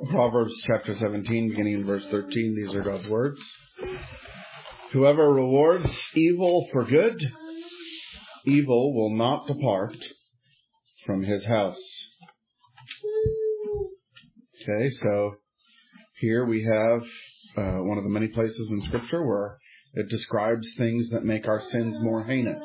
Proverbs chapter 17, beginning in verse 13. These are God's words. Whoever rewards evil for good, evil will not depart from his house. Okay, so here we have one of the many places in Scripture where it describes things that make our sins more heinous.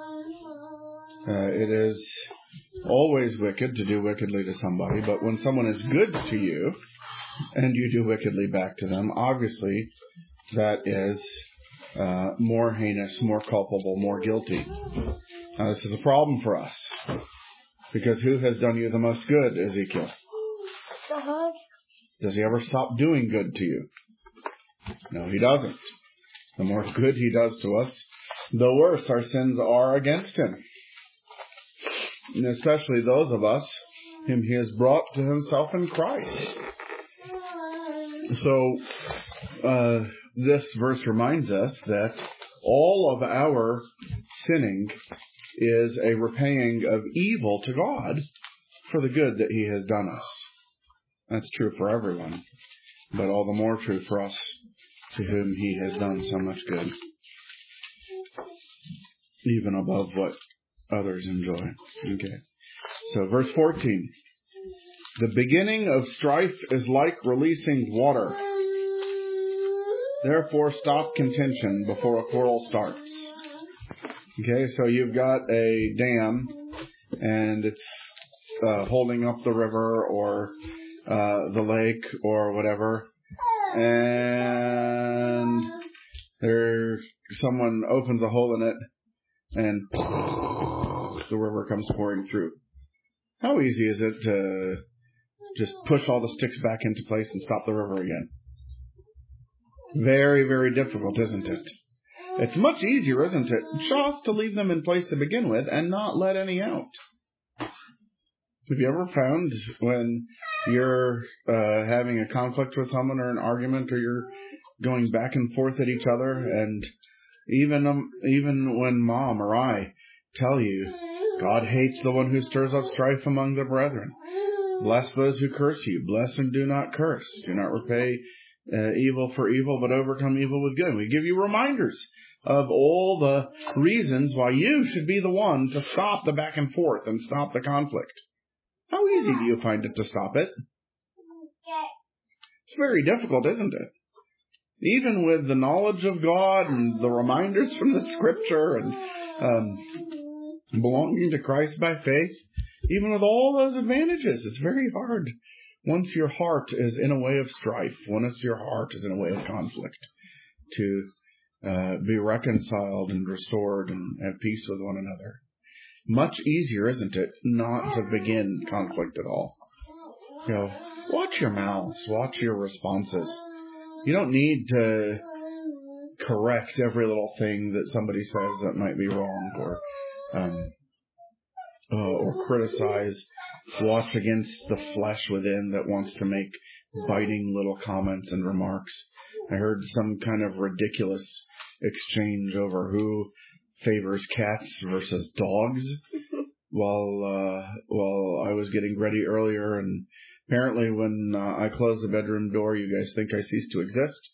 It is always wicked to do wickedly to somebody, but when someone is good to you and you do wickedly back to them, obviously that is more heinous, more culpable, more guilty. Now this is a problem for us, because who has done you the most good, Ezekiel? Does he ever stop doing good to you? No, he doesn't. The more good he does to us, the worse our sins are against him. And especially those of us whom he has brought to himself in Christ. So, this verse reminds us that all of our sinning is a repaying of evil to God for the good that he has done us. That's true for everyone, but all the more true for us to whom he has done so much good, even above what others enjoy. Okay. So verse 14. The beginning of strife is like releasing water. Therefore stop contention before a quarrel starts. Okay, so you've got a dam and it's holding up the river or the lake or whatever, and someone opens a hole in it and the river comes pouring through. How easy is it to just push all the sticks back into place and stop the river again? Very, very difficult, isn't it? It's much easier, isn't it, just to leave them in place to begin with and not let any out. Have you ever found when you're having a conflict with someone or an argument, or you're going back and forth at each other, and even when Mom or I tell you, God hates the one who stirs up strife among the brethren. Bless those who curse you. Bless and do not curse. Do not repay evil for evil, but overcome evil with good. We give you reminders of all the reasons why you should be the one to stop the back and forth and stop the conflict. How easy do you find it to stop it? It's very difficult, isn't it? Even with the knowledge of God and the reminders from the Scripture and belonging to Christ by faith, even with all those advantages, it's very hard once your heart is in a way of strife, once your heart is in a way of conflict, to be reconciled and restored and have peace with one another. Much easier, isn't it, not to begin conflict at all? You know, watch your mouths, watch your responses. You don't need to correct every little thing that somebody says that might be wrong, or criticize. Watch against the flesh within that wants to make biting little comments and remarks. I heard some kind of ridiculous exchange over who favors cats versus dogs while I was getting ready earlier, and apparently when I close the bedroom door, you guys think I cease to exist.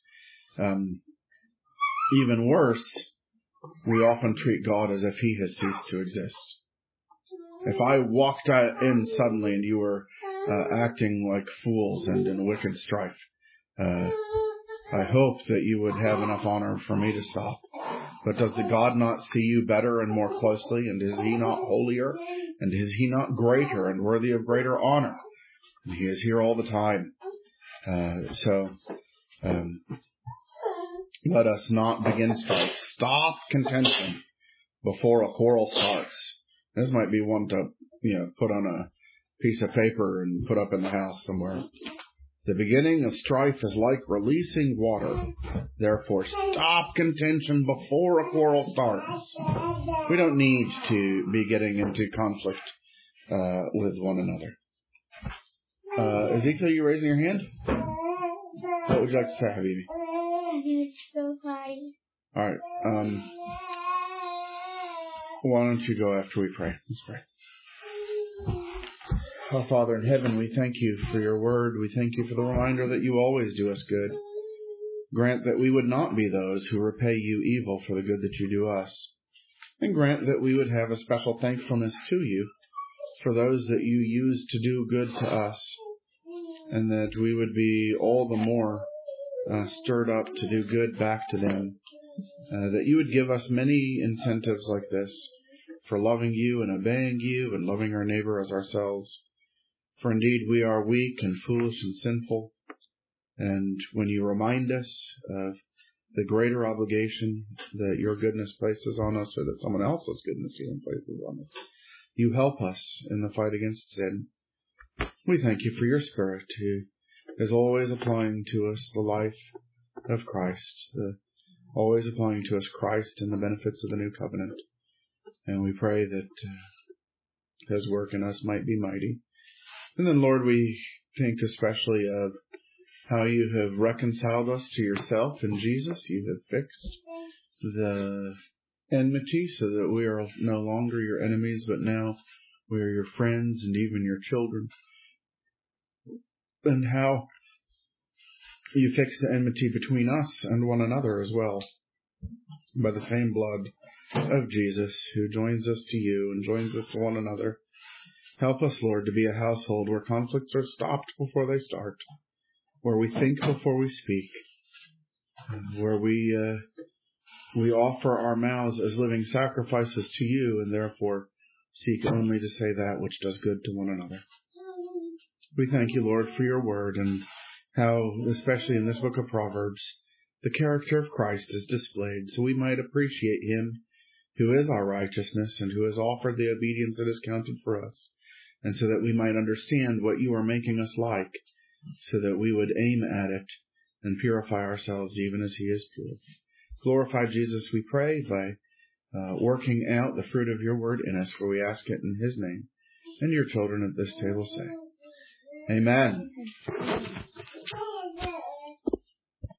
Even worse, we often treat God as if he has ceased to exist. If I walked in suddenly and you were acting like fools and in wicked strife, I hope that you would have enough honor for me to stop. But does the God not see you better and more closely? And is he not holier? And is he not greater and worthy of greater honor? And he is here all the time. So let us not begin strife. Stop contention before a quarrel starts. This might be one to, put on a piece of paper and put up in the house somewhere. The beginning of strife is like releasing water. Therefore, stop contention before a quarrel starts. We don't need to be getting into conflict with one another. Ezekiel, are you raising your hand? What would you like to say, Habibi? It's so hard. All right. Why don't you go after we pray? Let's pray. Our Father in heaven, we thank you for your word. We thank you for the reminder that you always do us good. Grant that we would not be those who repay you evil for the good that you do us. And grant that we would have a special thankfulness to you for those that you use to do good to us, and that we would be all the more stirred up to do good back to them, that you would give us many incentives like this for loving you and obeying you and loving our neighbor as ourselves. For indeed we are weak and foolish and sinful, and when you remind us of the greater obligation that your goodness places on us, or that someone else's goodness even places on us, you help us in the fight against sin. We thank you for your Spirit, who is always applying to us the life of Christ, always applying to us Christ and the benefits of the new covenant. And we pray that his work in us might be mighty. And then, Lord, we think especially of how you have reconciled us to yourself in Jesus. You have fixed the enmity so that we are no longer your enemies, but now we are your friends and even your children. And how you fixed the enmity between us and one another as well by the same blood of Jesus, who joins us to you and joins us to one another. Help us, Lord, to be a household where conflicts are stopped before they start, where we think before we speak, where we offer our mouths as living sacrifices to you, and therefore seek only to say that which does good to one another. We thank you, Lord, for your word, and how, especially in this book of Proverbs, the character of Christ is displayed, so we might appreciate him who is our righteousness and who has offered the obedience that is counted for us, and so that we might understand what you are making us like, so that we would aim at it and purify ourselves even as he is pure. Glorify Jesus, we pray, by working out the fruit of your word in us, for we ask it in his name. And your children at this table say, Amen.